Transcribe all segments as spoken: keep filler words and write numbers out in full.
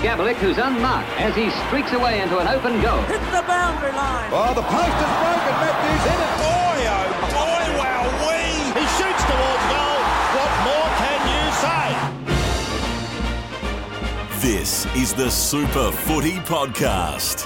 Gavlik, who's unmarked as he streaks away into an open goal. Hit the boundary line. Oh, the post is broken. Matthews hit it. Boy, oh boy, wow-wee. He shoots towards goal. What more can you say? This is the Super Footy Podcast.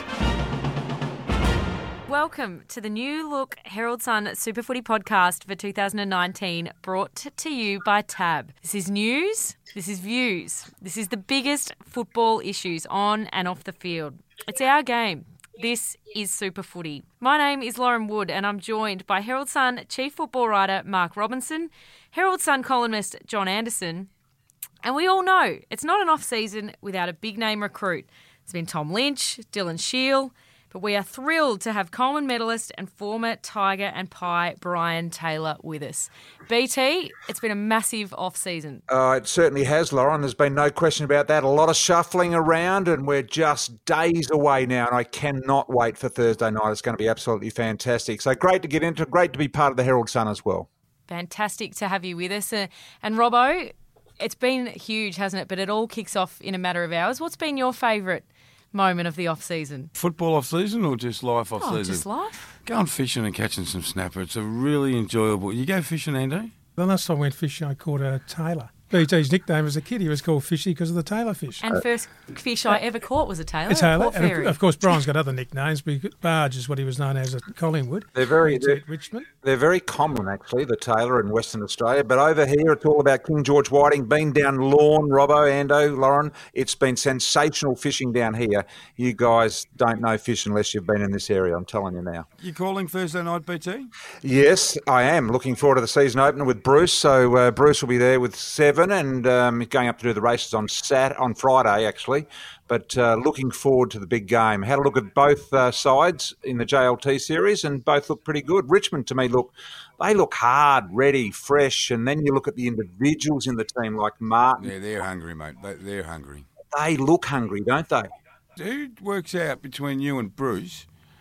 Welcome to the New Look Herald Sun Super Footy Podcast for two thousand nineteen, brought to you by Tab. This is news, this is views, this is the biggest football issues on and off the field. It's our game. This is Super Footy. My name is Lauren Wood and I'm joined by Herald Sun Chief Football Writer Mark Robinson, Herald Sun columnist John Anderson, and we all know it's not an off-season without a big-name recruit. It's been Tom Lynch, Dylan Shiel, but we are thrilled to have Coleman medalist and former Tiger and Pie Brian Taylor with us. B T, it's been a massive off-season. Uh, it certainly has, Lauren. There's been no question about that. A lot of shuffling around and we're just days away now and I cannot wait for Thursday night. It's going to be absolutely fantastic. So great to get into, great to be part of the Herald Sun as well. Fantastic to have you with us. Uh, and Robbo, it's been huge, hasn't it? But it all kicks off in a matter of hours. What's been your favourite moment of the off-season? Football off-season or just life off-season? Oh, just life. Going fishing and catching some snapper. It's a really enjoyable... You go fishing, Andy? The last time I went fishing, I caught a tailor. B T's nickname as a kid, he was called Fishy because of the tailor fish. And first fish I ever caught was a tailor. A tailor. And of, of course, Brian's got other nicknames. Barge is what he was known as at Collingwood. They're very they're, at Richmond. They're very common, actually, the tailor in Western Australia. But over here, it's all about King George Whiting. Been down Lorne, Robbo, Ando, Lauren. It's been sensational fishing down here. You guys don't know fish unless you've been in this area, I'm telling you now. You calling Thursday night, B T? Yes, I am. Looking forward to the season opener with Bruce. So uh, Bruce will be there with seven and... Um, going up to do the races on Sat on Friday, actually, but uh, looking forward to the big game. Had a look at both uh, sides in the J L T series, and both look pretty good. Richmond, to me, look they look hard, ready, fresh, and then you look at the individuals in the team like Martin. Yeah, they're hungry, mate. They, they're hungry. They look hungry, don't they? Who works out between you and Bruce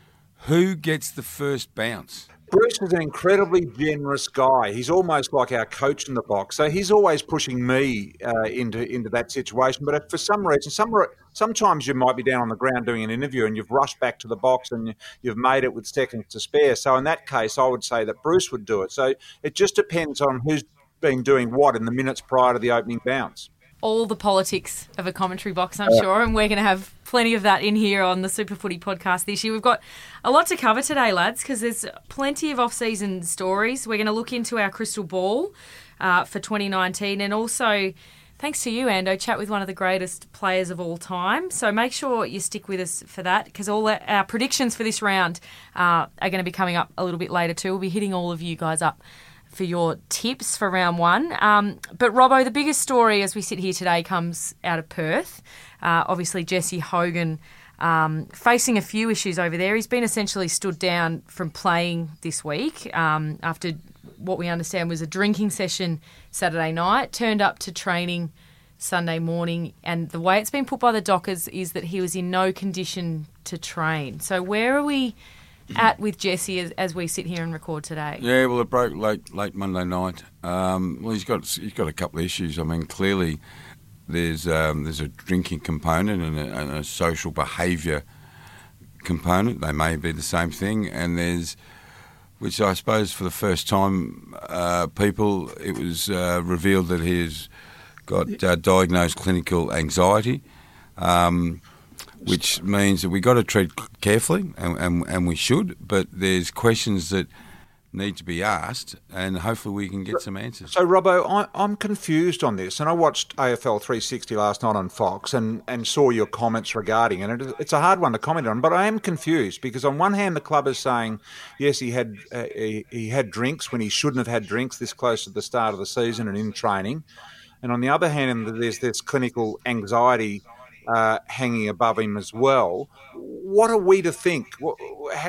who gets the first bounce? Bruce is an incredibly generous guy. He's almost like our coach in the box. So he's always pushing me uh, into into that situation. But if for some reason, some, sometimes you might be down on the ground doing an interview and you've rushed back to the box and you've made it with seconds to spare. So in that case, I would say that Bruce would do it. So it just depends on who's been doing what in the minutes prior to the opening bounce. All the politics of a commentary box, I'm uh, sure, and we're going to have plenty of that in here on the Super Footy Podcast this year. We've got a lot to cover today, lads, because there's plenty of off-season stories. We're going to look into our crystal ball uh, for twenty nineteen, and also, thanks to you, Ando, chat with one of the greatest players of all time. So make sure you stick with us for that, because all our predictions for this round uh, are going to be coming up a little bit later too. We'll be hitting all of you guys up for your tips for round one. Um, but Robbo, the biggest story as we sit here today comes out of Perth. Uh, obviously, Jesse Hogan um, facing a few issues over there. He's been essentially stood down from playing this week um, after what we understand was a drinking session Saturday night, turned up to training Sunday morning, and the way it's been put by the Dockers is that he was in no condition to train. So where are we at with Jesse as, as we sit here and record today? Yeah, well, it broke late late Monday night. Um, well, he's got he's got a couple of issues. I mean, clearly there's um, there's a drinking component and a, and a social behaviour component. They may be the same thing, and there's, which I suppose for the first time, uh, people it was uh, revealed that he has got uh, diagnosed clinical anxiety. Um, which means that we've got to treat carefully, and, and, and we should, but there's questions that need to be asked, and hopefully we can get some answers. So, Robbo, I, I'm confused on this, and I watched A F L three sixty last night on Fox and, and saw your comments regarding it, and it, it's a hard one to comment on, but I am confused, because on one hand the club is saying, yes, he had uh, he, he had drinks when he shouldn't have had drinks this close to the start of the season and in training, and on the other hand there's this clinical anxiety Uh, hanging above him as well. What are we to think? How,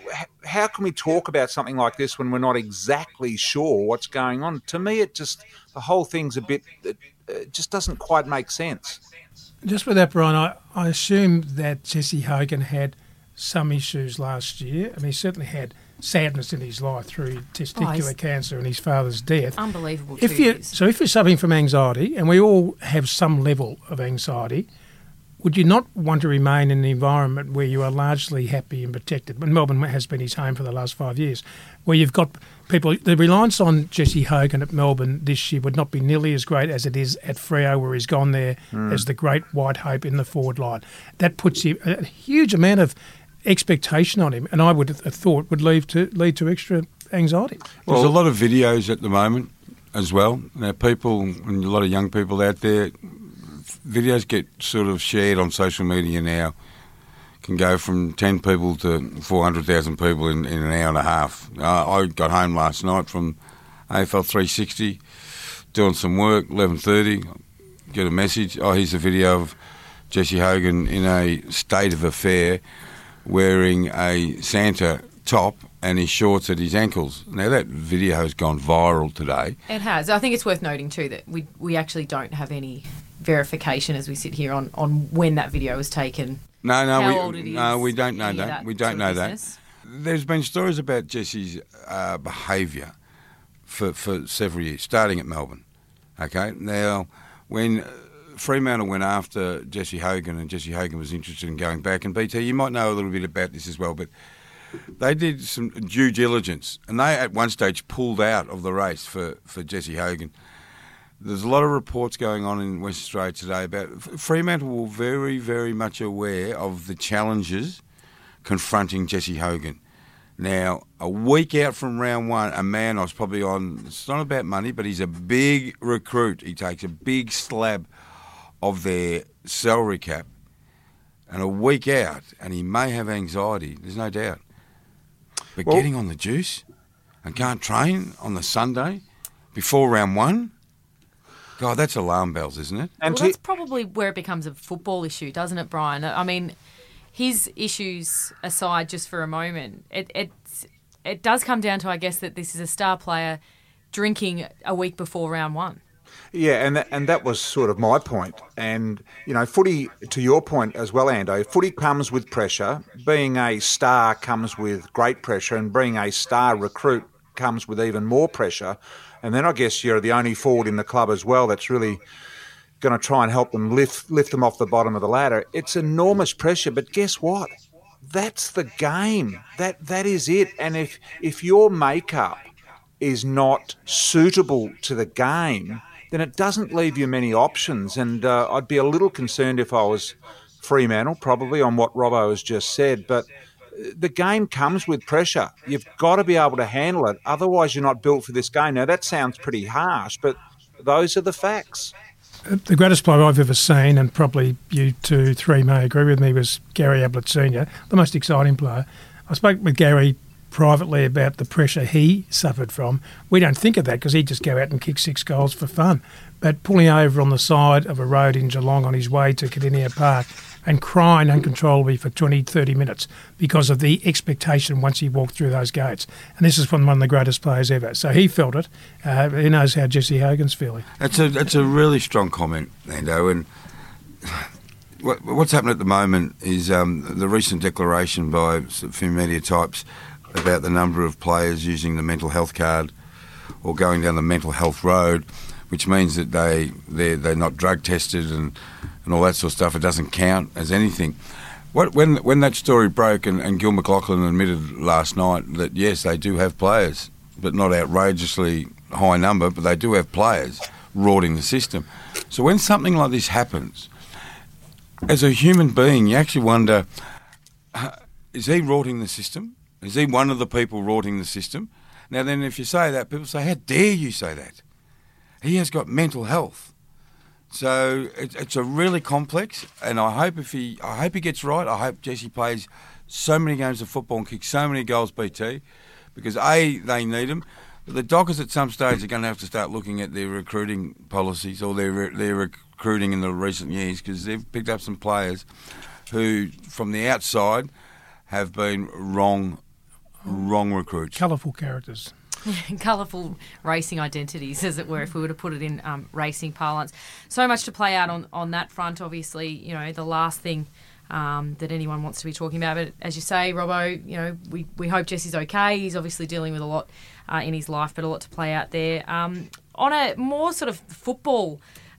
how can we talk about something like this when we're not exactly sure what's going on? To me, it just, the whole thing's a bit, it, it just doesn't quite make sense. Just with that, Brian, I, I assume that Jesse Hogan had some issues last year. I mean, he certainly had sadness in his life through testicular oh, cancer and his father's death. Unbelievable. If you, so if you're suffering from anxiety, and we all have some level of anxiety, would you not want to remain in an environment where you are largely happy and protected? And Melbourne has been his home for the last five years, where you've got people. The reliance on Jesse Hogan at Melbourne this year would not be nearly as great as it is at Freo, where he's gone there mm. as the great white hope in the forward line. That puts him a huge amount of expectation on him, and I would have thought would lead to lead to extra anxiety. Well, there's a lot of videos at the moment as well. Now, people and a lot of young people out there, videos get sort of shared on social media now. Can go from ten people to four hundred thousand people in, in an hour and a half. Uh, I got home last night from A F L three sixty, doing some work, eleven thirty, get a message. Oh, here's a video of Jesse Hogan in a state of affair, wearing a Santa top and his shorts at his ankles. Now, that video has gone viral today. It has. I think it's worth noting, too, that we we actually don't have any verification as we sit here on, on when that video was taken. No, no, how we, old it is, no, we don't know that. that. We don't know business. that. There's been stories about Jesse's uh, behaviour for, for several years, starting at Melbourne. Okay, now, when Fremantle went after Jesse Hogan, and Jesse Hogan was interested in going back. And B T, you might know a little bit about this as well, but they did some due diligence, and they at one stage pulled out of the race for, for Jesse Hogan. There's a lot of reports going on in West Australia today about Fremantle were very, very much aware of the challenges confronting Jesse Hogan. Now, a week out from round one, a man I was probably on, it's not about money, but he's a big recruit. He takes a big slab of their salary cap, and a week out, and he may have anxiety, there's no doubt. But well, getting on the juice and can't train on the Sunday before round one, God, that's alarm bells, isn't it? And well, that's probably where it becomes a football issue, doesn't it, Brian? I mean, his issues aside just for a moment, it it's, it does come down to, I guess, that this is a star player drinking a week before round one. Yeah, and that, and that was sort of my point. And, you know, footy, to your point as well, Ando, footy comes with pressure. Being a star comes with great pressure, and being a star recruit comes with even more pressure. And then I guess you're the only forward in the club as well that's really going to try and help them lift lift them off the bottom of the ladder. It's enormous pressure, but guess what? That's the game. That that is it. And if if your makeup is not suitable to the game, then it doesn't leave you many options. And uh, I'd be a little concerned if I was Fremantle, probably, on what Robbo has just said. But the game comes with pressure. You've got to be able to handle it. Otherwise, you're not built for this game. Now, that sounds pretty harsh, but those are the facts. The greatest player I've ever seen, and probably you two, three may agree with me, was Gary Ablett Senior, the most exciting player. I spoke with Gary privately about the pressure he suffered from. We don't think of that because he'd just go out and kick six goals for fun. But pulling over on the side of a road in Geelong on his way to Cardinia Park and crying uncontrollably for twenty, thirty minutes because of the expectation once he walked through those gates. And this is from one of the greatest players ever. So he felt it. Uh, he knows how Jesse Hogan's feeling. It's a, it's a really strong comment, Nando. And what, what's happened at the moment is um, the recent declaration by a few media types about the number of players using the mental health card or going down the mental health road, which means that they, they're, they're not drug tested and, and all that sort of stuff. It doesn't count as anything. What, when when that story broke and, and Gil McLachlan admitted last night that, yes, they do have players, but not outrageously high number, but they do have players rorting the system. So when something like this happens, as a human being, you actually wonder, uh, is he rorting the system? Is he one of the people rorting the system? Now then, if you say that, people say, how dare you say that? He has got mental health. So it, it's a really complex, and I hope if he, I hope he gets right. I hope Jesse plays so many games of football and kicks so many goals, B T, because A, they need him. But the Dockers at some stage are going to have to start looking at their recruiting policies or their their recruiting in the recent years, because they've picked up some players who, from the outside, have been wrong, wrong recruits. Colourful characters. Colourful racing identities, as it were, if we were to put it in um, racing parlance. So much to play out on, on that front. Obviously, you know, the last thing um, that anyone wants to be talking about. But as you say, Robbo, you know, we, we hope Jesse's okay. He's obviously dealing with a lot uh, in his life, but a lot to play out there. Um, on a more sort of football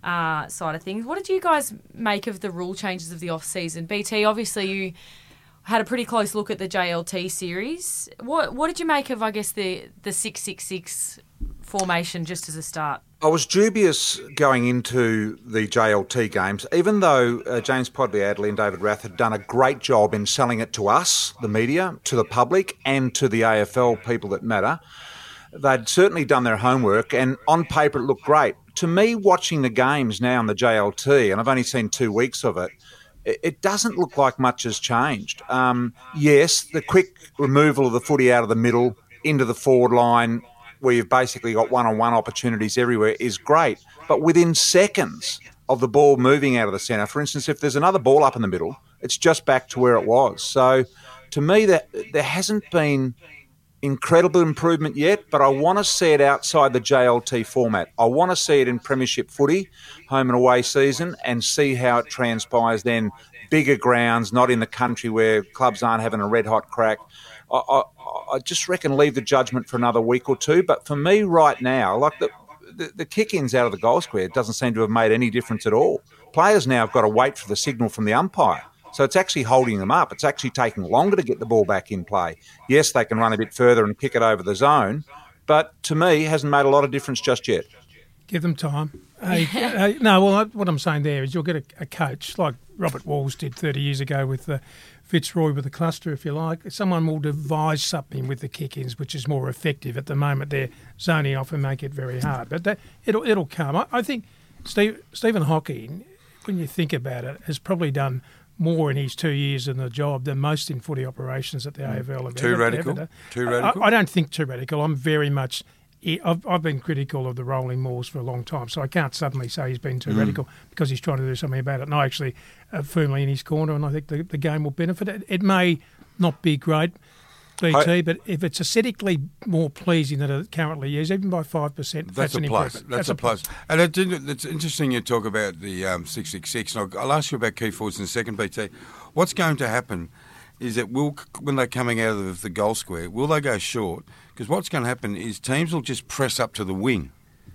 uh, side of things. What did you guys make of the rule changes of the off-season? B T, obviously you had a pretty close look at the J L T series. What what did you make of, I guess, the the six six six formation just as a start? I was dubious going into the J L T games, even though uh, James Podley-Adley and David Rath had done a great job in selling it to us, the media, to the public and to the A F L people that matter. They'd certainly done their homework, and on paper it looked great. To me, watching the games now in the J L T, and I've only seen two weeks of it, it doesn't look like much has changed. Um, yes, the quick removal of the footy out of the middle into the forward line, where you've basically got one-on-one opportunities everywhere, is great. But within seconds of the ball moving out of the centre, for instance, if there's another ball up in the middle, it's just back to where it was. So to me, that there hasn't been incredible improvement yet, but I want to see it outside the J L T format. I want to see it in premiership footy, home and away season, and see how it transpires then. Bigger grounds, not in the country where clubs aren't having a red-hot crack. I, I, I just reckon leave the judgment for another week or two. But for me right now, like the, the, the kick-ins out of the goal square doesn't seem to have made any difference at all. Players now have got to wait for the signal from the umpire. So it's actually holding them up. It's actually taking longer to get the ball back in play. Yes, they can run a bit further and kick it over the zone, but to me, hasn't made a lot of difference just yet. Give them time. Hey, hey, no, well, what I'm saying there is you'll get a, a coach like Robert Walls did thirty years ago with the Fitzroy with the cluster, if you like. Someone will devise something with the kick-ins which is more effective. At the moment, they're zoning off and make it very hard. But that, it'll it'll come. I, I think Steve, Stephen Hocking, when you think about it, has probably done more in his two years in the job than most in footy operations at the A F L have Too ever, radical? ever done. Too radical? I, I don't think too radical. I'm very much... I've, I've been critical of the rolling maulers for a long time, so I can't suddenly say he's been too mm. radical because he's trying to do something about it. And I actually am firmly in his corner, and I think the, the game will benefit. It, it may not be great, B T, I, but if it's aesthetically more pleasing than it currently is, even by five percent, that's, that's an a plus. improvement. That's, that's a plus. plus. And it, it's interesting you talk about the um, six six six. And I'll, I'll ask you about key forwards in a second, B T. What's going to happen is that will, when they're coming out of the goal square, will they go short? Because what's going to happen is teams will just press up to the wing.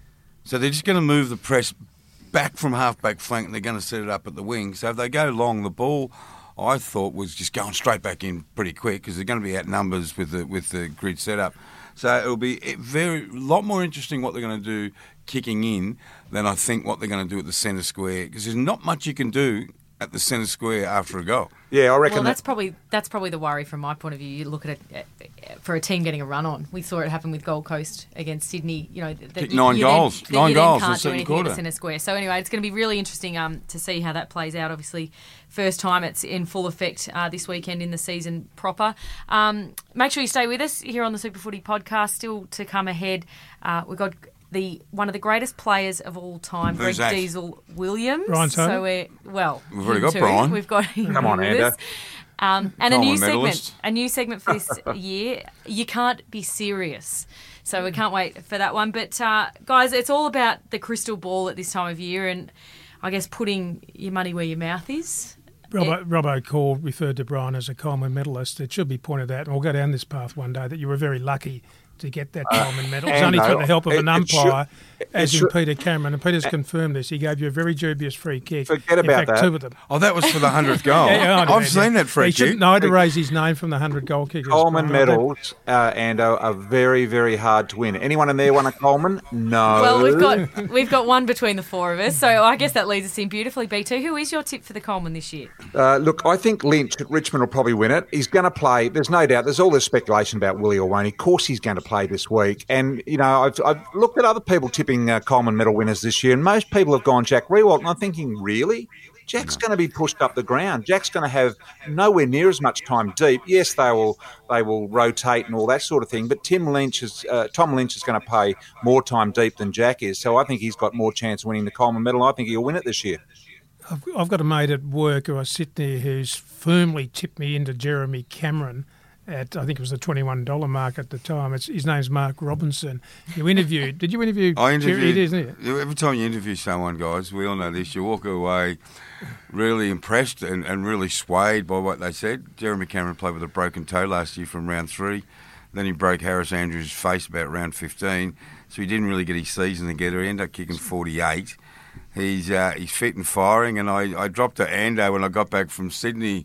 So they're just going to move the press back from half-back flank and they're going to set it up at the wing. So if they go long, the ball, I thought, was just going straight back in pretty quick because they're going to be outnumbers with the with the grid setup. So it'll be very a lot more interesting what they're going to do kicking in than I think what they're going to do at the centre square because there's not much you can do at the centre square after a goal. Yeah, I reckon. Well, that's that... probably that's probably the worry from my point of view. You look at it for a team getting a run on. We saw it happen with Gold Coast against Sydney. You know, that nine you, goals, you then, nine you goals then in can't the do second anything quarter. at the centre square. So anyway, it's going to be really interesting um, to see how that plays out. Obviously, first time it's in full effect uh, this weekend in the season proper. Um, make sure you stay with us here on the Super Footy podcast. Still to come ahead, uh, we've got. The one of the greatest players of all time, Who's Greg that? Diesel Williams. Ryan so we're well, we've already him got too. Brian. We've got him Come on, with Ando. us. Um, and a Coleman new segment, medalist. a new segment for this year. You can't be serious, so we can't wait for that one. But uh, guys, it's all about the crystal ball at this time of year, and I guess putting your money where your mouth is. Robbo, Robbo called, referred to Brian as a Coleman medalist. It should be pointed out, and we'll go down this path one day, that you were very lucky to get that Coleman medal. It was and only no, through the help of it- an it umpire, should- as it in should- Peter Cameron. And Peter's confirmed this. He gave you a very dubious free kick. Forget in about fact, that. two of them. Oh, that was for the hundredth goal. Yeah, yeah, I know, I've yeah. seen that free He kick. shouldn't know to raise his name from the hundred goal kickers. Coleman Brian. medals, uh, Ando, are very, very hard to win. Anyone in there won a Coleman? No. Well, we've got we've got one between the four of us, so I guess that leads us in beautifully. B two, who is your tip for the Coleman this year? Uh, look, I think Lynch at Richmond will probably win it. He's going to play. There's no doubt. There's all this speculation about Willie or won't he. Of course he's going to play this week. And, you know, I've, I've looked at other people tipping uh, Coleman medal winners this year, and most people have gone Jack Rewalt. And I'm thinking, really? Jack's going to be pushed up the ground. Jack's going to have nowhere near as much time deep. Yes, they will they will rotate and all that sort of thing, but Tim Lynch is, uh, Tom Lynch is going to play more time deep than Jack is. So I think he's got more chance of winning the Coleman medal. I think he'll win it this year. I've, I've got a mate at work who I sit near who's firmly tipped me into Jeremy Cameron at, I think it was the twenty-one dollars mark at the time. It's, his name's Mark Robinson. You interviewed, did you interview I Jerry? interviewed. It is, isn't it? Every time you interview someone, guys, we all know this. You walk away really impressed and, and really swayed by what they said. Jeremy Cameron played with a broken toe last year from round three. Then he broke Harris Andrews' face about round fifteen, so he didn't really get his season together. He ended up kicking forty-eight. he's uh, he's fit and firing. And I, I dropped to Ando when I got back from Sydney,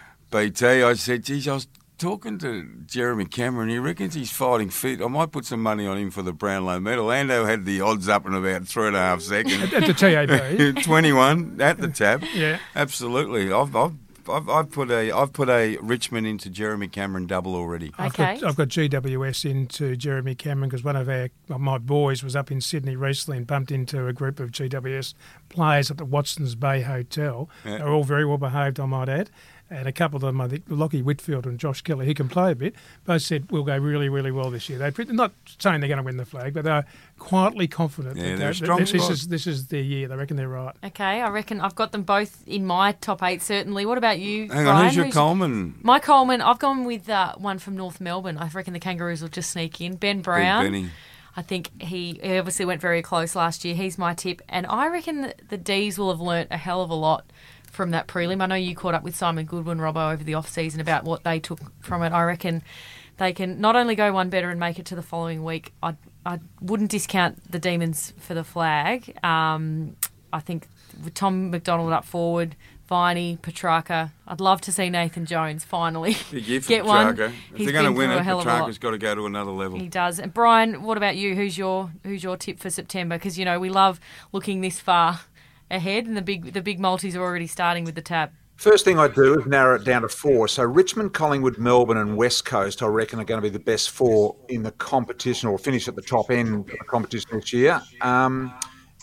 B T. I said, geez, I was talking to Jeremy Cameron. He reckons he's fighting fit. I might put some money on him for the Brownlow medal. Ando had the odds up in about three and a half seconds. At the T A B. twenty-one at the tab. Yeah. Absolutely. I've, I've I've, I've put a I've put a Richmond into Jeremy Cameron double already. I've Okay. got, I've got G W S into Jeremy Cameron because one of our well, my boys was up in Sydney recently and bumped into a group of G W S players at the Watsons Bay Hotel. Yeah. They're all very well behaved, I might add. And a couple of them, I think, Lockie Whitfield and Josh Kelly, who can play a bit, both said we'll go really, really well this year. They're not saying they're going to win the flag, but they're quietly confident Yeah, that, they're a that strong this, squad. is this is their year. They reckon they're right. Okay, I reckon I've got them both in my top eight, certainly. What about you, Hang Brian? on, who's your Coleman? My Coleman, I've gone with uh, one from North Melbourne. I reckon the Kangaroos will just sneak in. Ben Brown. Big Benny. I think he, he obviously went very close last year. He's my tip. And I reckon that the D's will have learnt a hell of a lot from that prelim. I know you caught up with Simon Goodwin, Robbo, over the off-season about what they took from it. I reckon they can not only go one better and make it to the following week, I I wouldn't discount the Demons for the flag. Um, I think with Tom McDonald up forward, Viney, Petrarca, I'd love to see Nathan Jones finally Big year for get one. Petrarca. If He's they're going to been win through it, a hell of a lot. Petrarca's got to go to another level. He does. And Brian, what about you? Who's your who's your tip for September? Because you know we love looking this far ahead, and the big the big multis are already starting with the tab. First thing I do is narrow it down to four. So Richmond, Collingwood, Melbourne and West Coast, I reckon, are going to be the best four in the competition or finish at the top end of the competition this year. Um,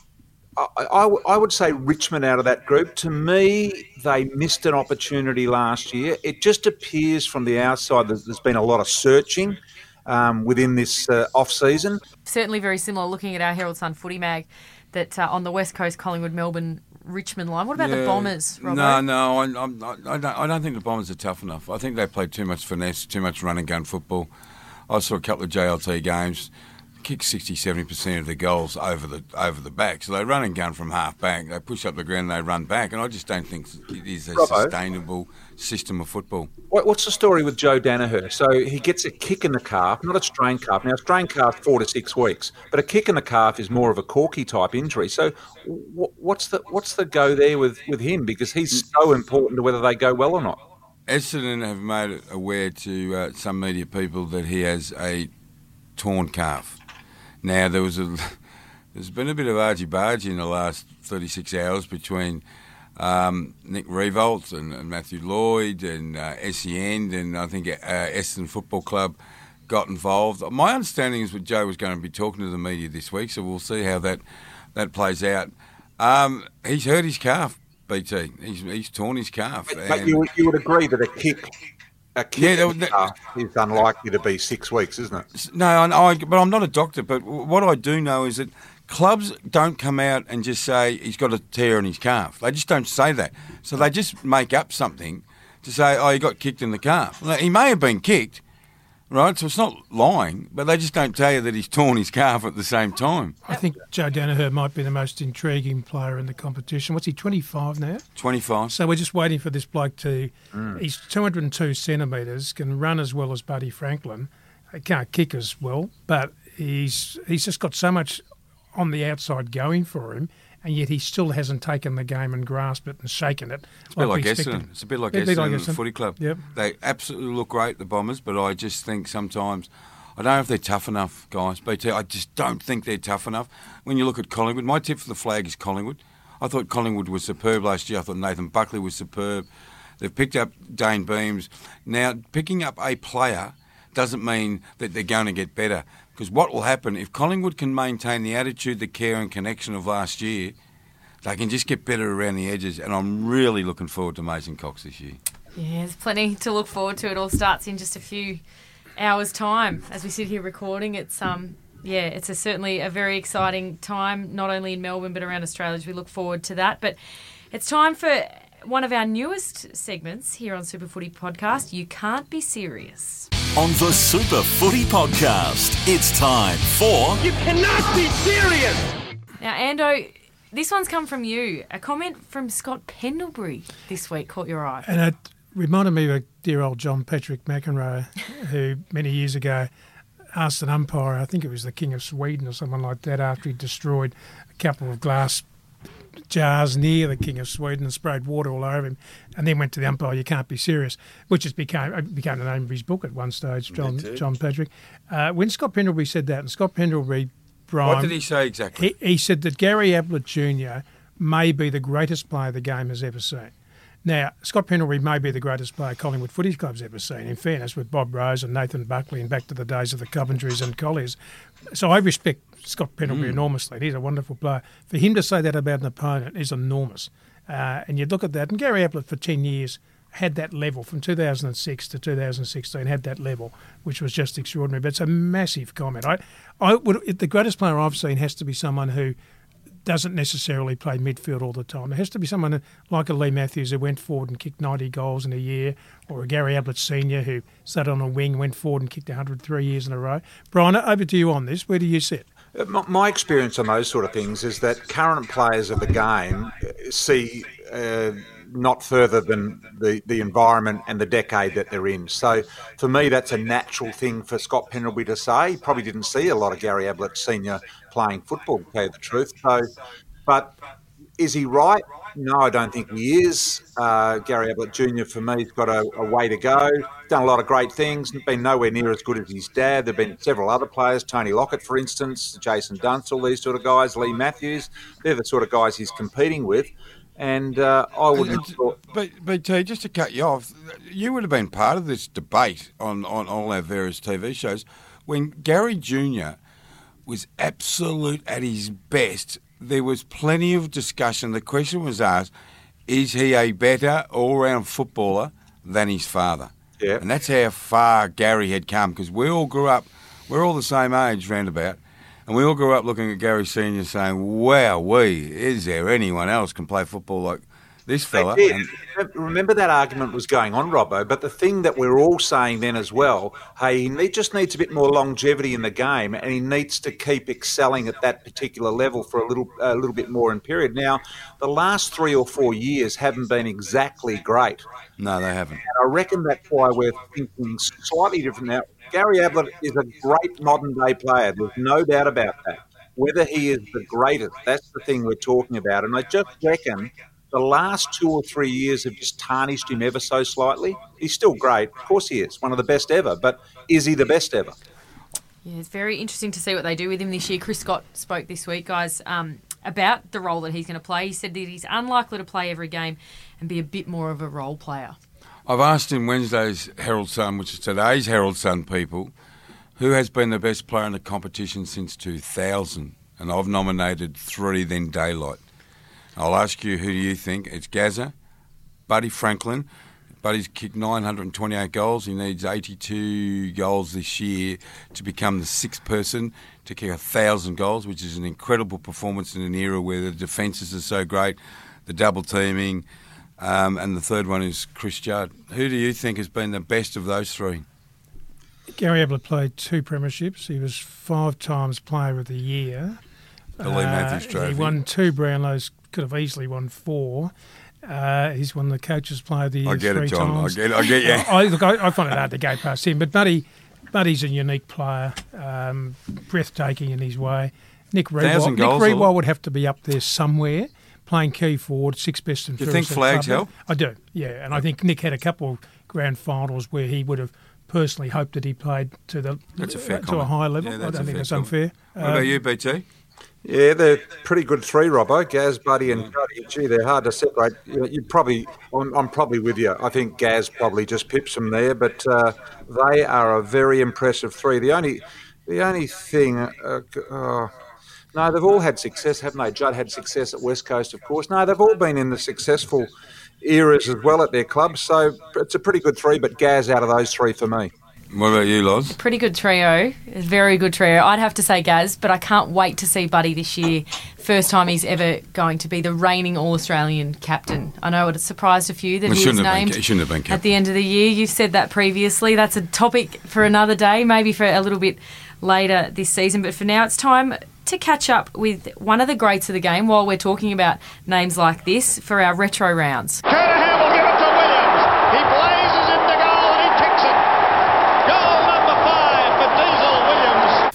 I, I, I would say Richmond out of that group. To me, they missed an opportunity last year. It just appears from the outside that there's been a lot of searching um, within this uh, off-season. Certainly very similar looking at our Herald Sun footy mag that uh, on the West Coast, Collingwood, Melbourne, Richmond line. What about the Yeah. Bombers, Robbo? No, no, I, I'm- I, I, don't, I don't think the Bombers are tough enough. I think they play too much finesse, too much run and gun football. I saw a couple of J L T games, kick sixty, seventy percent of the goals over the over the back. So they run and gun from half back. They push up the ground, they run back. And I just don't think it is a Robbo. sustainable system of football. What, what's the story with Joe Danaher? So he gets a kick in the calf, not a strained calf. Now, a strained calf, four to six weeks, but a kick in the calf is more of a corky type injury. So w- what's the what's the go there with, with him? Because he's so important to whether they go well or not. Essendon have made it aware to uh, some media people that he has a torn calf. Now, there was a, there's been a bit of argy-bargy in the last thirty-six hours between um, Nick Revolt and, and Matthew Lloyd and uh, S E N and I think uh, Essendon Football Club got involved. My understanding is that Joe was going to be talking to the media this week, so we'll see how that, that plays out. Um, he's hurt his calf, B T. He's, he's torn his calf. But you, would- you would agree that a kick, a kick Yeah, in that- the calf is unlikely to be six weeks, isn't it? No, I, I, but I'm not a doctor. But what I do know is that clubs don't come out and just say he's got a tear in his calf. They just don't say that. So they just make up something to say, oh, he got kicked in the calf. Well, he may have been kicked, right? So it's not lying, but they just don't tell you that he's torn his calf at the same time. I think Joe Danaher might be the most intriguing player in the competition. What's he, twenty-five now? twenty-five. So we're just waiting for this bloke to. Mm. He's two hundred two centimetres, can run as well as Buddy Franklin. He can't kick as well, but he's he's just got so much on the outside going for him, and yet he still hasn't taken the game and grasped it and shaken it. It's a bit like we expected. Essendon. It's a bit like Yeah, a bit Essendon like and the Essendon. footy club. Yep. They absolutely look great, the Bombers, but I just think sometimes, I don't know if they're tough enough, guys. B T, I just don't think they're tough enough. When you look at Collingwood, my tip for the flag is Collingwood. I thought Collingwood was superb last year. I thought Nathan Buckley was superb. They've picked up Dane Beams. Now, picking up a player doesn't mean that they're going to get better. Because what will happen, if Collingwood can maintain the attitude, the care and connection of last year, they can just get better around the edges. And I'm really looking forward to Mason Cox this year. Yeah, there's plenty to look forward to. It all starts in just a few hours' time as we sit here recording. It's um yeah, it's a, certainly a very exciting time, not only in Melbourne but around Australia as we look forward to that. But it's time for one of our newest segments here on Super Footy Podcast, You Can't Be Serious. On the Super Footy Podcast, it's time for You cannot be serious! Now, Ando, this one's come from you. A comment from Scott Pendlebury this week caught your eye. And it reminded me of dear old John Patrick McEnroe, who many years ago asked an umpire, I think it was the King of Sweden or someone like that, after he destroyed a couple of glass jars near the King of Sweden and sprayed water all over him, and then went to the umpire, "You can't be serious," which just became became the name of his book at one stage, John John Patrick. Uh, when Scott Pendlebury said that, and Scott Pendlebury, Brian... What did he say exactly? He, he said that Gary Ablett Junior may be the greatest player the game has ever seen. Now, Scott Pendlebury may be the greatest player Collingwood Footy Club's ever seen, in fairness, with Bob Rose and Nathan Buckley and back to the days of the Coventrys and Colliers. So I respect Scott Pendlebury mm. enormously. He's a wonderful player. For him to say that about an opponent is enormous. Uh, and you look at that, and Gary Ablett for ten years had that level from two thousand six to two thousand sixteen, had that level, which was just extraordinary. But it's a massive comment. I, I would, the greatest player I've seen has to be someone who doesn't necessarily play midfield all the time. It has to be someone like a Lee Matthews who went forward and kicked ninety goals in a year, or a Gary Ablett Senior who sat on a wing, went forward and kicked one hundred three years in a row. Brian, over to you on this. Where do you sit? My experience on those sort of things is that current players of the game see uh, not further than the, the environment and the decade that they're in. So for me, that's a natural thing for Scott Pendlebury to say. He probably didn't see a lot of Gary Ablett Senior playing football, to tell you the truth. So, but is he right? No, I don't think he is. Uh, Gary Ablett Junior for me has got a, a way to go. Done a lot of great things, been nowhere near as good as his dad. There have been several other players, Tony Lockett, for instance, Jason Dunst, all these sort of guys, Lee Matthews. They're the sort of guys he's competing with. And uh, I wouldn't have thought... But, but T, just to cut you off, you would have been part of this debate on, on all our various T V shows when Gary Junior was absolute at his best. There was plenty of discussion. The question was asked, is he a better all-round footballer than his father? Yeah. And that's how far Gary had come, because we all grew up, we're all the same age roundabout, and we all grew up looking at Gary Senior saying, wow, we, is there anyone else can play football like this fella? And remember that argument was going on, Robbo, but the thing that we're all saying then as well, hey, he just needs a bit more longevity in the game, and he needs to keep excelling at that particular level for a little a little bit more in period. Now, the last three or four years haven't been exactly great. No, they haven't. And I reckon that's why we're thinking slightly different now. Gary Ablett is a great modern-day player. There's no doubt about that. Whether he is the greatest, that's the thing we're talking about. And I just reckon the last two or three years have just tarnished him ever so slightly. He's still great. Of course he is. One of the best ever. But is he the best ever? Yeah, it's very interesting to see what they do with him this year. Chris Scott spoke this week, guys, um, about the role that he's going to play. He said that he's unlikely to play every game and be a bit more of a role player. I've asked in Wednesday's Herald Sun, which is today's Herald Sun, people, who has been the best player in the competition since two thousand? And I've nominated three, then Daylight. I'll ask you, who do you think? It's Gazza, Buddy Franklin. Buddy's kicked nine hundred twenty-eight goals. He needs eighty-two goals this year to become the sixth person to kick one thousand goals, which is an incredible performance in an era where the defences are so great, the double teaming, um, and the third one is Chris Judd. Who do you think has been the best of those three? Gary Ablett played two premierships. He was five times Player of the Year. The Lee Matthews uh, Trophy. He won two Brownlows, could have easily won four. Uh, he's won the Coaches Player of the Year I get three it, John. times. I get it. I get you. I, look, I, I find it hard to go past him, but Buddy, Buddy's a unique player, um, breathtaking in his way. Nick Rewald, Nick Rewald would have to be up there somewhere, playing key forward, sixth best in. Do you think flags help? I do, yeah, and I think Nick had a couple of grand finals where he would have personally hoped that he played to the that's a fair uh, to comment. a high level. Yeah, I don't think that's comment. unfair. What um, about you, B T? Yeah, they're pretty good three, Robbo. Gaz, Buddy and Cuddy. Gee, they're hard to separate. You, you probably, I'm, I'm probably with you. I think Gaz probably just pips them there, but uh, they are a very impressive three. The only, the only thing, uh, uh, no, they've all had success, haven't they? Judd had success at West Coast, of course. No, they've all been in the successful eras as well at their clubs, so it's a pretty good three, but Gaz out of those three for me. What about you, Loz? Pretty good trio. A very good trio. I'd have to say Gaz, but I can't wait to see Buddy this year. First time he's ever going to be the reigning All-Australian captain. I know it surprised a few that Well, he was shouldn't have named been, shouldn't have been captain. at the end of the year. You've said that previously. That's a topic for another day, maybe for a little bit later this season. But for now, it's time to catch up with one of the greats of the game while we're talking about names like this for our retro rounds. Kernahan will give it to Williams. He blazes into goal and he kicks it. Goal number five for Diesel Williams. Well, we're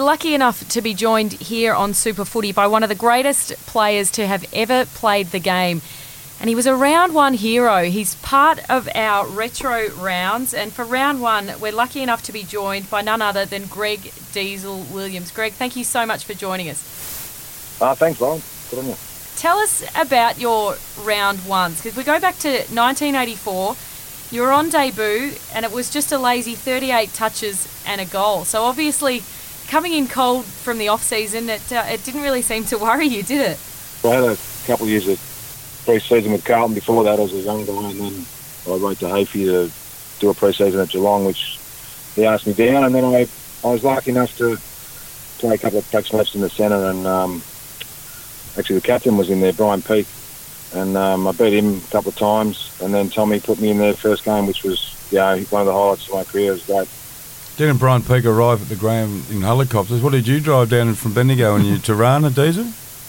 lucky enough to be joined here on Super Footy by one of the greatest players to have ever played the game. And he was a round one hero. He's part of our retro rounds. And for round one, we're lucky enough to be joined by none other than Greg Diesel Williams. Greg, thank you so much for joining us. Uh, thanks, Lauren. Good on you. Tell us about your round ones, because we go back to nineteen eighty-four. You were on debut, and it was just a lazy thirty-eight touches and a goal. So obviously, coming in cold from the off-season, it, uh, it didn't really seem to worry you, did it? I had a couple of years of pre-season with Carlton before that as a young guy, and then I wrote to Hafey to do a pre-season at Geelong, which he asked me down, and then I, I was lucky enough to play a couple of practice matches in the centre, and um, actually the captain was in there, Brian Peake, and um, I beat him a couple of times, and then Tommy put me in their first game, which was, yeah, one of the highlights of my career. It was great. Didn't Brian Peake arrive at the Graham in helicopters? What did you drive down from Bendigo in your Tirana, Diesel?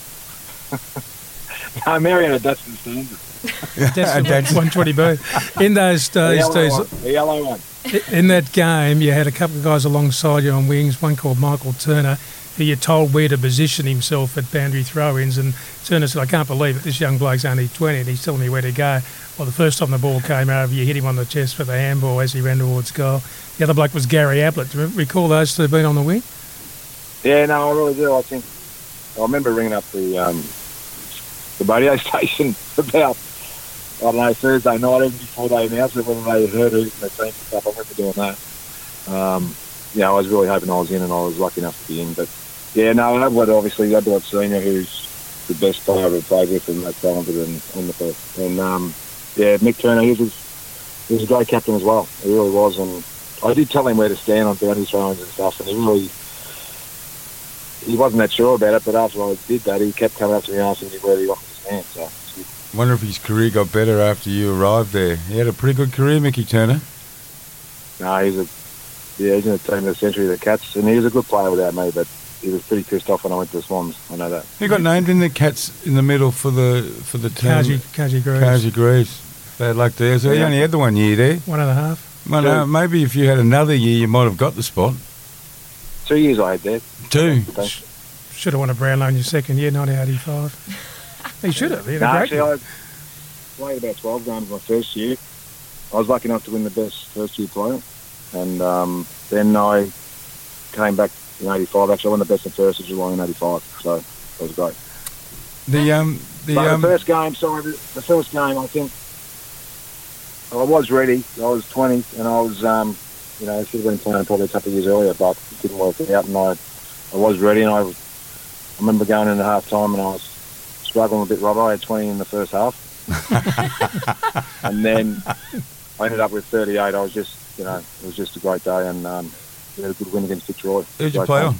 No, Mary had a Datsun Standard. That's one twenty B. In those days, the yellow Diesel, one. The yellow one. in that game, you had a couple of guys alongside you on wings, one called Michael Turner, who you told where to position himself at boundary throw-ins, and Turner said, I can't believe it, this young bloke's only twenty, and he's telling me where to go. Well, the first time the ball came over, you hit him on the chest for the handball as he ran towards goal. The other bloke was Gary Ablett. Do you recall those two being on the wing? Yeah, no, I really do. I think I remember ringing up the um, the radio station about, I don't know, Thursday night, even before they announced it, whether they had heard it in the team and stuff. I remember doing that. Um, yeah, I was really hoping I was in, and I was lucky enough to be in. But yeah, no, Ablett, obviously, Ablett Senior, who's the best player I've ever played with and most talented and on the first. And um, yeah, Mick Turner, he was, he was a great captain as well. He really was. And I did tell him where to stand on boundary throw-ins and stuff, and he really, he wasn't that sure about it, but after I did that, he kept coming up to me asking me where he wanted to stand. So, I wonder if his career got better after you arrived there. He had a pretty good career, Mickey Turner. No, he's a, yeah, he's in the team of the century, the Cats, and he was a good player without me, but he was pretty pissed off when I went to the Swans. I know that. He got named in the Cats in the middle for the for the team. Kaji, Kaji Greaves. Kaji Greaves. Bad luck there. So yeah. He only had the one year there. One and a half. Well, no, maybe if you had another year, you might have got the spot. Two years I had there. Two. Should have won a Brownlow in your second year, nineteen eighty-five. He should have. He had no, a great actually, year. I played about twelve games my first year. I was lucky enough to win the best first year player. And um, then I came back in eighty-five. Actually, I won the best in first of July in eighty-five. So it was great. The um the, but um, the first game, sorry, the, the first game, I think I was ready. I was twenty, and I was, um, you know, I should have been playing probably a couple of years earlier, but it didn't work out. And I, I was ready, and I, I remember going into half time, and I was struggling a bit. Robert, I had twenty in the first half, and then I ended up with thirty-eight. I was just, you know, it was just a great day, and um, we had a good win against Fitzroy. Who'd you play on?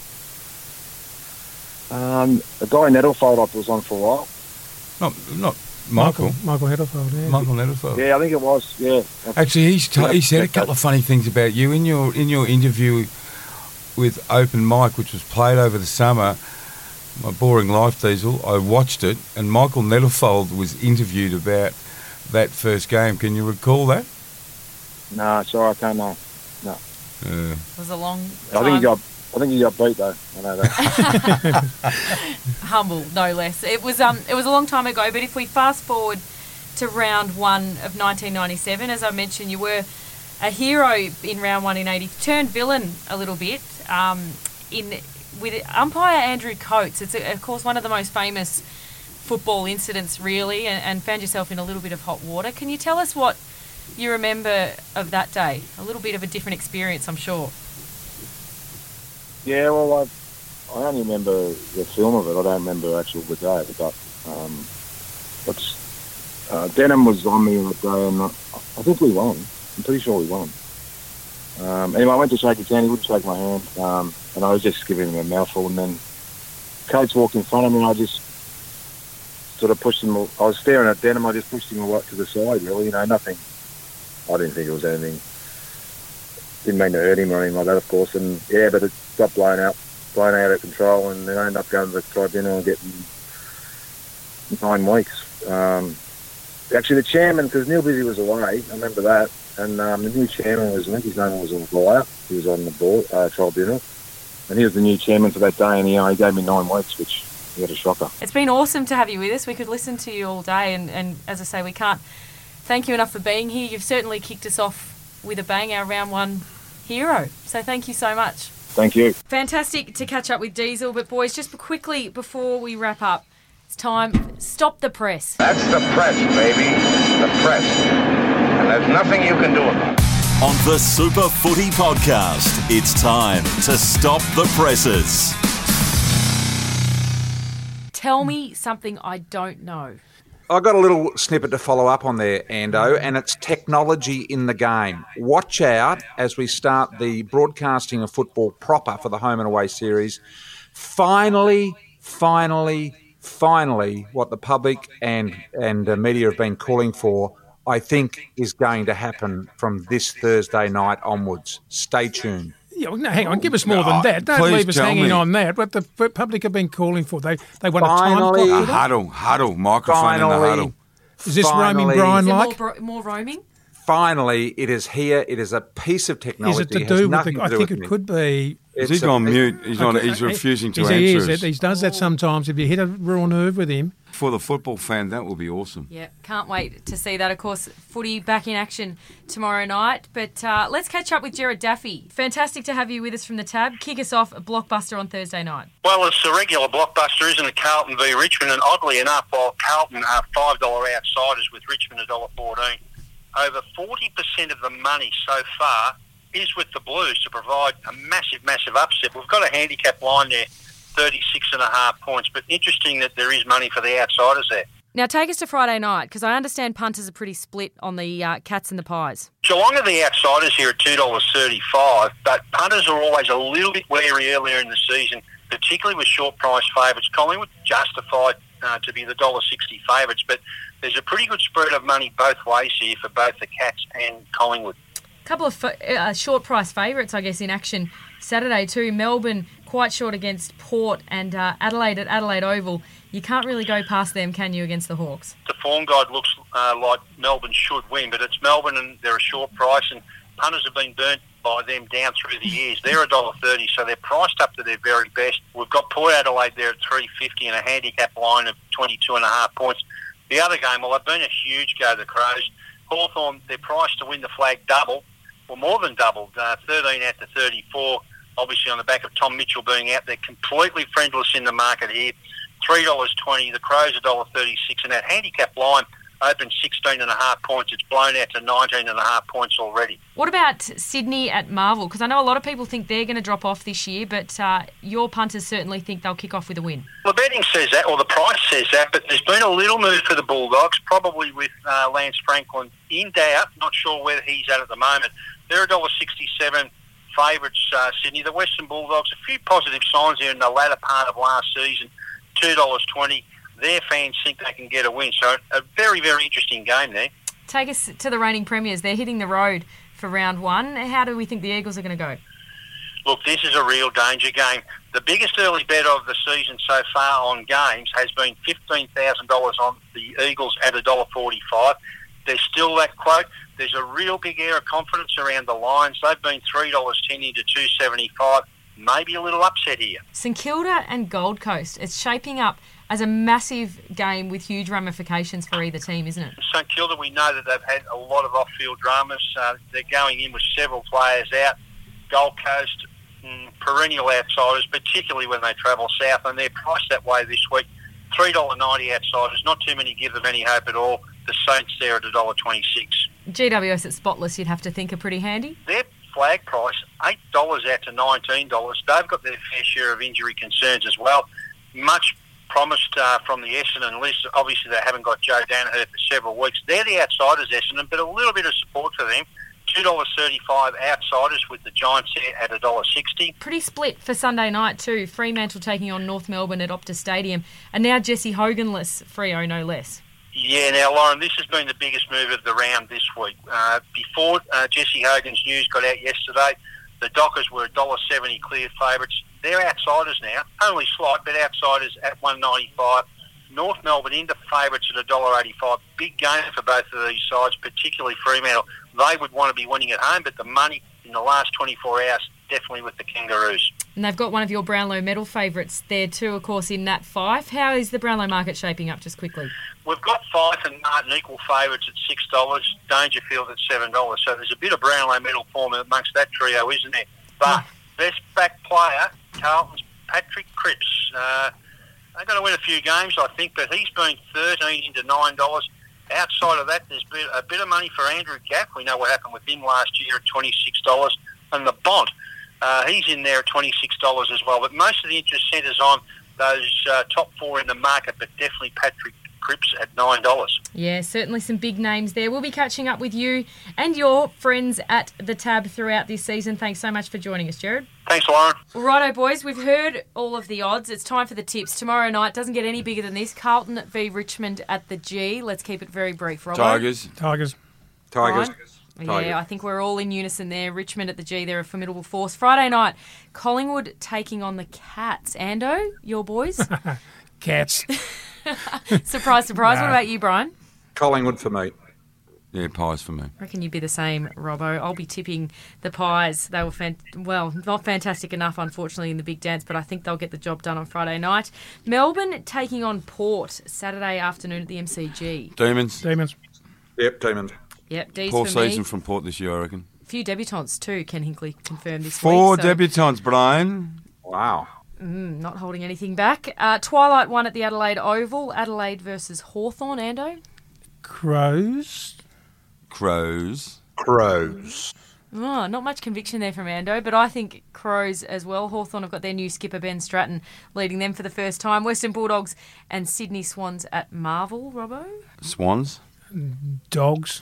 Um, a guy in Nettlefold I was on for a while. Not, not Michael. Michael Nettlefold, yeah. Michael Nettlefold. Yeah, I think it was. Yeah. Actually, he's t- he said a couple of funny things about you in your in your interview with Open Mic, which was played over the summer. My Boring Life, Diesel. I watched it, and Michael Nettlefold was interviewed about that first game. Can you recall that? No, sorry, I can't know. No. Uh, It was a long I think he got. I think he got beat though. I know that. Humble, no less. It was um, it was a long time ago. But if we fast forward to round one of nineteen ninety-seven, as I mentioned, you were a hero in round one in eighty. Turned villain a little bit. Um, in with umpire Andrew Coates. It's of course one of the most famous football incidents, really, and, and found yourself in a little bit of hot water. Can you tell us what you remember of that day? A little bit of a different experience, I'm sure. Yeah, well, I, I only remember the film of it. I don't remember actual the day. But um, what's, uh, Denham was on me that day, and I, I think we won. I'm pretty sure we won. Um, anyway, I went to shake his hand. He wouldn't shake my hand, um, and I was just giving him a mouthful. And then Coates walked in front of me, and I just sort of pushed him. I was staring at Denham. I just pushed him away to the side. Really, you know, nothing. I didn't think it was anything. Didn't mean to hurt him or anything like that, of course. And yeah, but it got blown out, blown out of control, and they ended up going to the tribunal and getting nine weeks. Um, actually, the chairman, because Neil Busy was away, I remember that, and um, the new chairman was, I think his name was Lawyer. He was on the board, uh, tribunal, And he was the new chairman for that day, and he only gave me nine weeks, which he had a shocker. It's been awesome to have you with us. We could listen to you all day, and, and as I say, we can't thank you enough for being here. You've certainly kicked us off with a bang, our round one hero. So thank you so much. Thank you. Fantastic to catch up with Diesel. But boys, just quickly before we wrap up, it's time. Stop the press. That's the press, baby. The press. And there's nothing you can do about it. On the Super Footy Podcast, it's time to stop the presses. Tell me something I don't know. I got a little snippet to follow up on there, Ando, and it's technology in the game. Watch out as we start the broadcasting of football proper for the home and away series. Finally, finally, finally, what the public and, and the media have been calling for, I think, is going to happen from this Thursday night onwards. Stay tuned. Yeah, well, no, hang on, give us more than that. Don't leave us hanging me. on that. What the public have been calling for, they they want Finally, a time A clock. huddle, huddle, microphone in the Finally, huddle. Is this finally, roaming Brian Is there like? more, bro- more roaming? Finally, it is here. It is a piece of technology. Is it to has do with nothing the? to I do think with it me. could be. Is It's he a- on mute? He's on. Okay, He's he- refusing to he's- answer he is. us. He does that sometimes. If you hit a raw nerve with him. For the football fan, that will be awesome. Yeah, can't wait to see that. Of course, footy back in action tomorrow night. But uh, let's catch up with Gerard Daffy. Fantastic to have you with us from the tab. Kick us off a blockbuster on Thursday night. Well, it's a regular blockbuster, isn't it? Carlton v Richmond, and oddly enough, while Carlton are five dollar outsiders with Richmond one dollar fourteen, over forty percent of the money so far is with the Blues to provide a massive, massive upset. We've got a handicap line there, thirty-six and a half points, but interesting that there is money for the outsiders there. Now, take us to Friday night, because I understand punters are pretty split on the uh, Cats and the Pies. Geelong are the outsiders here at two dollars thirty-five, but punters are always a little bit wary earlier in the season, particularly with short price favourites. Collingwood justified uh, to be the one dollar sixty favourites, but there's a pretty good spread of money both ways here for both the Cats and Collingwood. A couple of uh, short price favourites, I guess, in action Saturday too. Melbourne quite short against Port, and uh, Adelaide at Adelaide Oval. You can't really go past them, can you, against the Hawks? The form guide looks uh, like Melbourne should win, but it's Melbourne and they're a short price, and punters have been burnt by them down through the years. They're one dollar thirty, so they're priced up to their very best. We've got Port Adelaide there at three fifty and a handicap line of twenty-two and a half points. The other game, well, they've been a huge go, the Crows. Hawthorn, they're priced to win the flag double, or more than doubled, uh, thirteen out to thirty-four, obviously on the back of Tom Mitchell being out. They're completely friendless in the market here. three dollars twenty, the Crows one dollar thirty-six, and that handicap line opened sixteen and a half points. It's blown out to nineteen and a half points already. What about Sydney at Marvel? Because I know a lot of people think they're going to drop off this year, but uh, your punters certainly think they'll kick off with a win. The betting says that, or the price says that, but there's been a little move for the Bulldogs, probably with uh, Lance Franklin in doubt. Not sure where he's at at the moment. They're one dollar sixty-seven favourites, uh, Sydney. The Western Bulldogs, a few positive signs there in the latter part of last season, two dollars twenty. Their fans think they can get a win. So a very, very interesting game there. Take us to the reigning premiers. They're hitting the road for round one. How do we think the Eagles are going to go? Look, this is a real danger game. The biggest early bet of the season so far on games has been fifteen thousand dollars on the Eagles at one dollar forty-five. There's still that quote. There's a real big air of confidence around the Lions. They've been three dollars ten into two seventy-five. Maybe a little upset here. St Kilda and Gold Coast. It's shaping up as a massive game with huge ramifications for either team, isn't it? St Kilda, we know that they've had a lot of off-field dramas. Uh, they're going in with several players out. Gold Coast, mm, perennial outsiders, particularly when they travel south, and they're priced that way this week. three dollars ninety outsiders. Not too many give them any hope at all. The Saints there at one dollar twenty-six. G W S at Spotless, you'd have to think, are pretty handy. Their flag price, eight dollars out to nineteen dollars. They've got their fair share of injury concerns as well. Much promised uh, from the Essendon list. Obviously, they haven't got Joe Danaher for several weeks. They're the outsiders, Essendon, but a little bit of support for them. two dollars thirty-five outsiders with the Giants there at one dollar sixty. Pretty split for Sunday night too. Fremantle taking on North Melbourne at Optus Stadium. And now Jesse Hogan-less, Freo no less. Yeah, now, Lauren, this has been the biggest move of the round this week. Uh, before uh, Jesse Hogan's news got out yesterday, the Dockers were one dollar seventy clear favourites. They're outsiders now, only slight, but outsiders at one ninety-five. North Melbourne into favourites at one dollar eighty-five. Big game for both of these sides, particularly Fremantle. They would want to be winning at home, but the money in the last twenty-four hours, definitely with the Kangaroos. And they've got one of your Brownlow medal favourites there too, of course, in Nat Fife. How is the Brownlow market shaping up, just quickly? We've got Fife and Martin equal favourites at six dollars, Dangerfield at seven dollars. So there's a bit of Brownlow medal form amongst that trio, isn't there? But best back player, Carlton's Patrick Cripps. Uh, they're going to win a few games, I think, but he's been thirteen into nine dollars. Outside of that, there's been a bit of money for Andrew Gaff. We know what happened with him last year at twenty-six dollars. And the Bont, uh, he's in there at twenty-six dollars as well. But most of the interest centres on those uh, top four in the market, but definitely Patrick Cripps at nine dollars. Yeah, certainly some big names there. We'll be catching up with you and your friends at the Tab throughout this season. Thanks so much for joining us, Jared. Thanks, Lauren. Righto, boys, we've heard all of the odds. It's time for the tips. Tomorrow night doesn't get any bigger than this. Carlton v Richmond at the G. Let's keep it very brief, Robbo. Tigers. Tigers. Tigers. Yeah, Tigers. I think we're all in unison there. Richmond at the G, they're a formidable force. Friday night, Collingwood taking on the Cats. Ando, your boys? Cats. Surprise, surprise. Nah. What about you, Brian? Collingwood for me. Yeah, Pies for me. I reckon you'd be the same, Robbo. I'll be tipping the Pies. They were, fan- well, not fantastic enough, unfortunately, in the big dance, but I think they'll get the job done on Friday night. Melbourne taking on Port Saturday afternoon at the M C G. Demons. Demons. Yep, Demons. Yep, D's Poor for season me. from Port this year, I reckon. A few debutants too, Ken Hinkley confirmed this Four week. so- debutants, Brian. Wow. Mm, not holding anything back. Uh, Twilight one at the Adelaide Oval. Adelaide versus Hawthorn. Ando? Crows. Crows. Crows. Oh, not much conviction there from Ando, but I think Crows as well. Hawthorn have got their new skipper, Ben Stratton, leading them for the first time. Western Bulldogs and Sydney Swans at Marvel. Robbo? Swans. Dogs.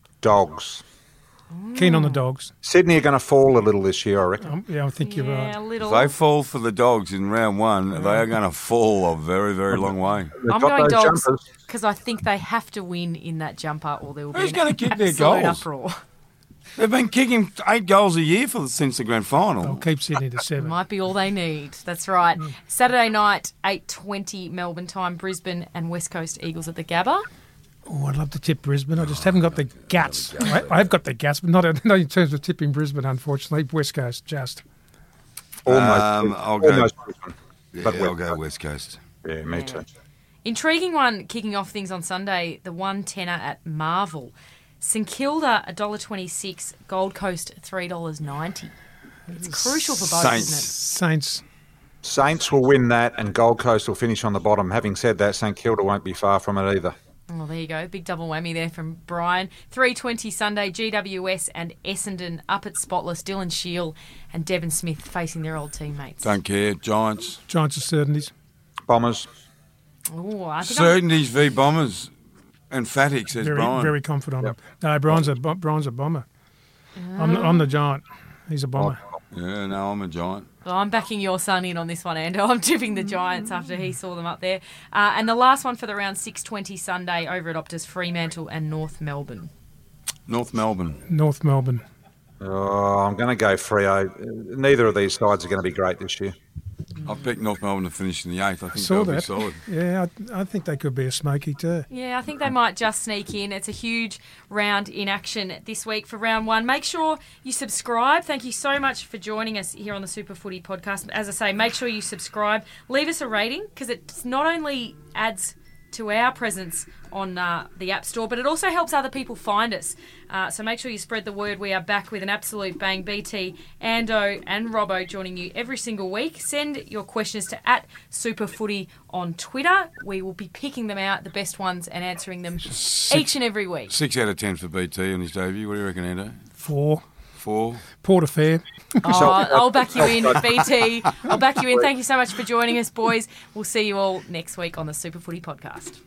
Dogs. Keen on the Dogs. Sydney are going to fall a little this year, I reckon. Um, yeah, I think you're Yeah, right. a If little. they fall for the Dogs in round one, they are going to fall a very, very long way. They've I'm got going those Dogs jumpers. because I think they have to win in that jumper or there will Who's be an gonna kick their absolute goals? uproar. They've been kicking eight goals a year for since the grand final. I'll keep Sydney to seven. Might be all they need. That's right. Saturday night, eight twenty Melbourne time, Brisbane and West Coast Eagles at the Gabba. Oh, I'd love to tip Brisbane. I just haven't got the guts. I, I've got the guts, but not, not in terms of tipping Brisbane, unfortunately. West Coast, just. Almost. Um, I'll go- almost Brisbane. Yeah, But I'll West go Coast. West Coast. Yeah, me too. Intriguing one kicking off things on Sunday, the one tenner at Marvel. St Kilda, one dollar twenty-six, Gold Coast, three dollars ninety. It's crucial for both, Saints. isn't Saints. Saints will win that and Gold Coast will finish on the bottom. Having said that, St Kilda won't be far from it either. it? Well, there you go. Big double whammy there from Brian. three twenty Sunday, G W S and Essendon up at Spotless. Dylan Shield and Devon Smith facing their old teammates. Don't care. Giants. Giants are certainties. Bombers. Ooh, I think I'm- Certainties v Bombers. Emphatic, says Very, Brian. very confident on him. No, Brian's a, Brian's a bomber. I'm, the, I'm the Giant. He's a bomber. Yeah, no, I'm a Giant. Well, I'm backing your son in on this one, Ando. I'm tipping the Giants after he saw them up there. Uh, and the last one for the round, six twenty Sunday over at Optus, Fremantle and North Melbourne. North Melbourne. North Melbourne. Oh, I'm going to go Freo. Neither of these sides are going to be great this year. I've picked North Melbourne to finish in the eighth. I I think saw they'll be that. solid. Yeah, I, I think they could be a smoky too. Yeah, I think they might just sneak in. It's a huge round in action this week for round one. Make sure you subscribe. Thank you so much for joining us here on the Super Footy podcast. As I say, make sure you subscribe. Leave us a rating because it not only adds to our presence on uh, the App Store, but it also helps other people find us. Uh, so make sure you spread the word. We are back with an absolute bang. B T, Ando and Robbo joining you every single week. Send your questions to at Superfooty on Twitter. We will be picking them out, the best ones, and answering them each and every week. Six out of ten for B T on his debut. What do you reckon, Ando? Four. Four. Port Affair. Oh, I'll back you in, B T. I'll back you in. Thank you so much for joining us, boys. We'll see you all next week on the Super Footy podcast.